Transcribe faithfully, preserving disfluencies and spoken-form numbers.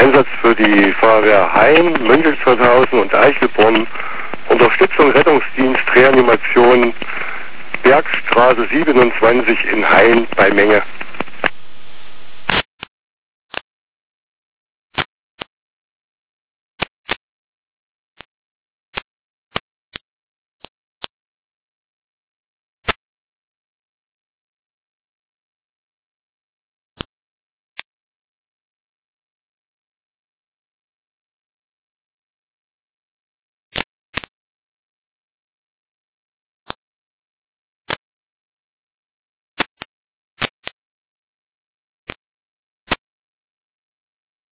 Einsatz für die Feuerwehr Hain, Münchelsviertelhausen und Eichelborn. Unterstützung Rettungsdienst Reanimation Bergstraße siebenundzwanzig in Hain bei Menge.